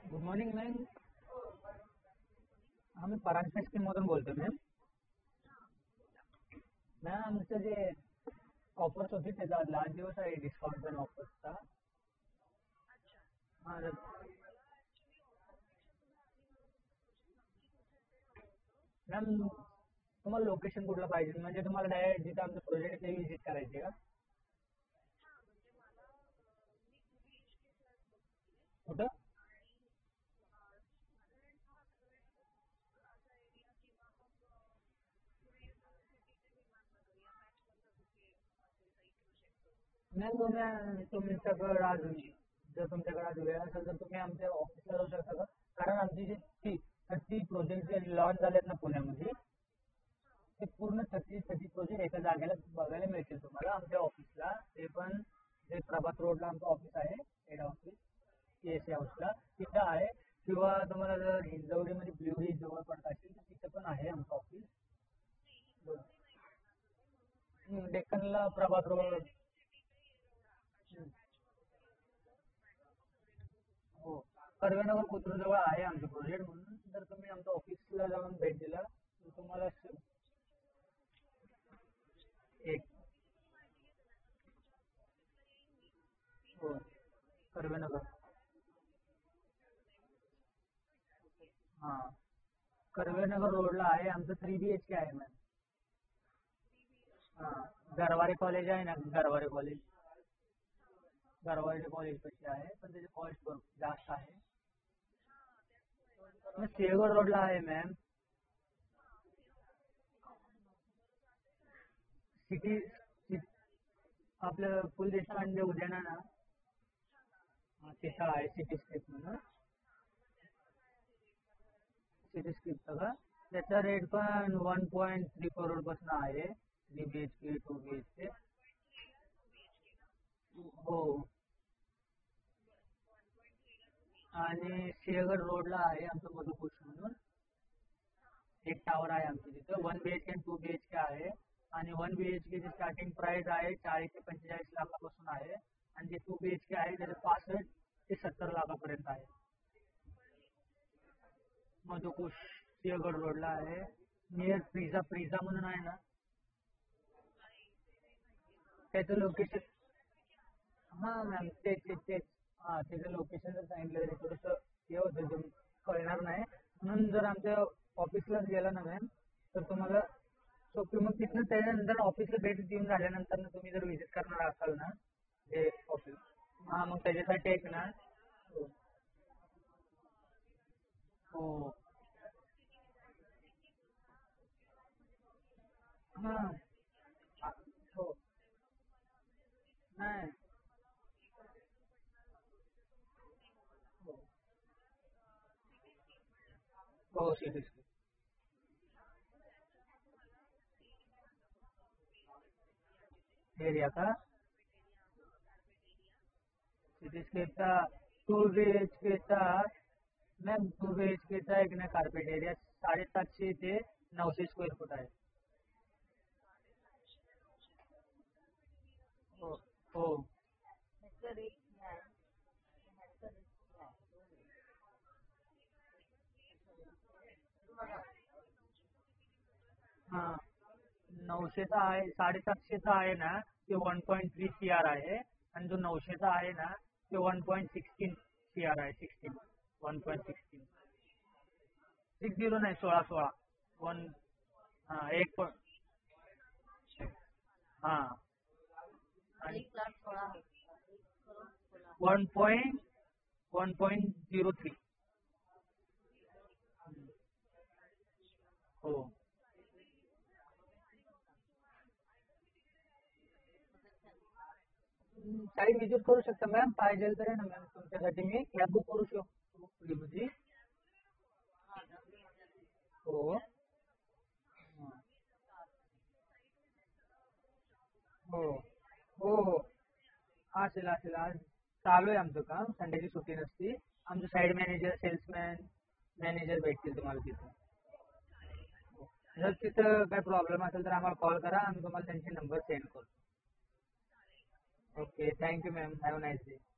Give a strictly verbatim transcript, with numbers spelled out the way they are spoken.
Good morning ma'am. हा मी परांजपे स्कीममधून बोलतो ma'am. Ma'am आमचं जे ऑफर्स होती त्याचा लास्ट दिवस आहे डिस्काउंट पण ऑफर्सचा. हां तर मॅम तुम्हाला लोकेशन कुठलं पाहिजे, म्हणजे तुम्हाला डायरेक्ट जिथं आमचं प्रोजेक्ट आहे ते व्हिजिट करायचे का? कुठं? मॅम तुम्ही तुमच्याकडं अजून जर तुमच्याकडे आज वेळ असेल तर तुम्ही आमच्या ऑफिसला जाऊ शकता का? कारण आमची जी ती थर्टी प्रोजेक्ट जे लॉन्च झालेत ना पुण्यामध्ये, ते पूर्ण थर्टी थर्टी प्रोजेक्ट एका जागेला बघायला मिळतील तुम्हाला आमच्या ऑफिसला. ते पण जे प्रभात रोडला आमचं ऑफिस आहे, head office C S C हाऊसला तिथं आहे. किंवा तुम्हाला जर हिंजवडीमध्ये ब्ल्यू जवळ पडत असेल तर तिथं पण आहे आमचं ऑफिस. डेक्कनला प्रभात रोड. हो, कर्वेनगर कोथरूडजवळ आहे आमचं प्रोजेक्ट. म्हणून जर तुम्ही आमच्या ऑफिसला जाऊन भेट दिला तर तुम्हाला स- एक हो कर्वेनगर. हां, कर्वेनगर रोडला आहे आमचं. थ्री बी एच के आहे मॅम. हां, गरवारे कॉलेज आहे ना, गरवारे कॉलेज. गरवारे कॉलेज कशी आहे पण त्याची कॉस्ट जास्त आहे. मग सिंहगड रोडला आहे मॅम. सिटी आपलं फुल देशपांडे उद्यान आहे ना. हां, तिथं आहे सिटी स्ट्रीट म्हणून. सिटी स्क्रिप्टचं का? त्याचा रेट पण वन पॉईंट थ्री करोडपासून आहे. Three B H K two B H K. हो. आणि सिंहगड रोडला आहे आमचं मधुपुष म्हणून. एक टावर आहे आमचं तिथं. वन बी एच के आणि टू बी एच के आहे. आणि वन बी एच केची स्टार्टिंग प्राइस आहे चाळीस ते पंचेचाळीस लाखापासून आहे. आणि जे टू बी एच के आहे त्याचं पासष्ट ते सत्तर लाखापर्यंत आहे. मधुपुष सिंहगड रोडला आहे. नियर प्रिझा प्रिझा म्हणून आहे ना, त्याचं लोकेशन. हां मॅम तेच तेच तेच. हां, त्याचं लोकेशन जर सांगितलं तरी थोडंसं हे होतं ते कळणार नाही. म्हणून जर आमच्या ऑफिसलाच गेला ना मॅम तर तुम्हाला सोपी. मग तिथनं त्याच्यानंतर ऑफिसला भेट देऊन झाल्यानंतर ना तुम्ही जर व्हिजिट करणार असाल ना ते ऑफिस. हां मग त्याच्यासाठी एक ना. हो हो. हां. आ- हो. नाही. हो हो सिटी एरिया का? सिटी स्केपचा टू बी एच केचा मॅम टू बी एच केचा एक ना कार्पेट एरिया साडेसातशे ते नऊशे स्क्वेअर फूट आहे. हो हो. हां, नऊशेचा आहे. साडेसातशेचा आहे ना ते one point three C R आहे. आणि जो नऊशेचा आहे ना ते one point sixteen C R आहे. Sixteen one point sixteen. Six zero नाही, सोळा सोळा. वन. हां एक पण. हां. आणि one point one point zero three. हो. साईट विजिट करू शकता मॅम. पाहिजे तर आहे ना मॅम तुमच्यासाठी मी कॅब बुक करू शकतो फ्रीमध्ये. हो हां. हो हो हो. असेल असेल. आज चालू आहे आमचं काम. संडेची सुट्टी नसती. आमचे साईड मॅनेजर सेल्समॅन मॅनेजर भेटतील तुम्हाला तिथं. जर तिथं काही प्रॉब्लेम असेल तर आम्हाला कॉल करा. आम्ही तुम्हाला त्यांचे नंबर सेंड करतो. Okay thank you ma'am. Have nice day.